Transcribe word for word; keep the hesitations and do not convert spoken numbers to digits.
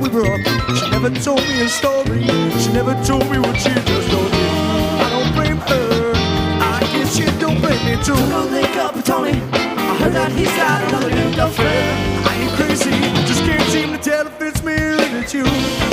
we were up. She never told me a story. She never told me what she just told me. I don't blame her. I guess you don't blame me too. Go link up with Tony. I heard that he's got another new girlfriend. I ain't crazy, just can't seem to tell if it's me or it's you.